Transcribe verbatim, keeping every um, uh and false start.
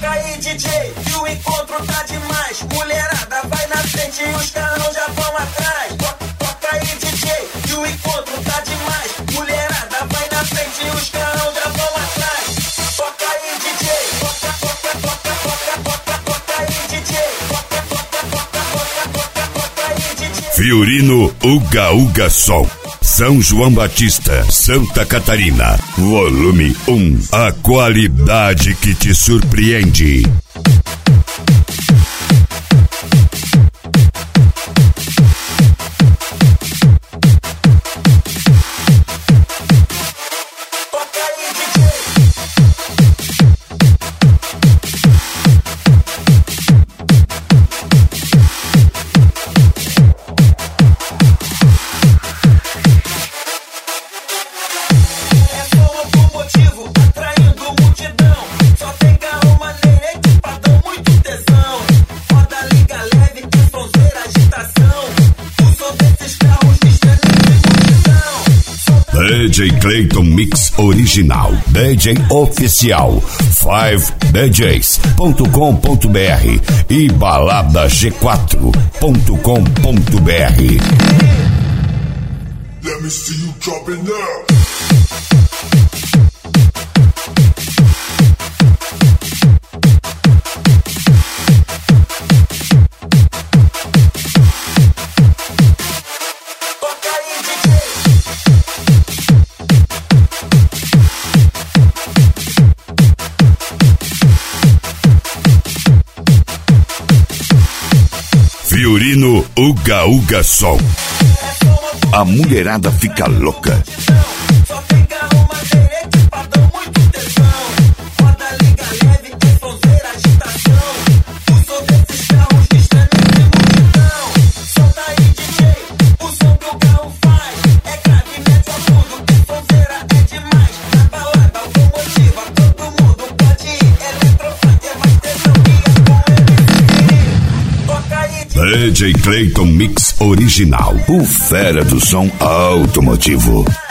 Toca aí, D J, que o encontro tá demais. Mulherada vai na frente e os carrão já vão atrás. Toca aí, D J, que o encontro tá demais. Mulherada vai na frente e os carrão já vão atrás. Toca aí, D J, toca, toca, toca, toca, toca, toca aí, D J. Toca, toca, toca, toca, toca, toca aí, D J. Fiorino Uga Uga Som. São João Batista, Santa Catarina. Volume um. A qualidade que te surpreende. D J Clayton Mix Original, D J Oficial, cinco D Js ponto com ponto b r e balada g quatro ponto com ponto b r. Let me see you drop it now. Fiorino Uga Uga Som. A mulherada fica louca. Só tem carro, madeira, equipadão, muito tesão. Roda, liga leve, tem sonzeira, agitação. O som desses carros que estremem de multidão. Solta aí, D J, o som que o carro faz. É grave, mete agudo, que sonzeira é demais. Na balada, automotiva, todo mundo pode ir. Eletrofante é mais tesão que é com ele. Toca aí, D J. D J Clayton Mix Original. O fera do som automotivo.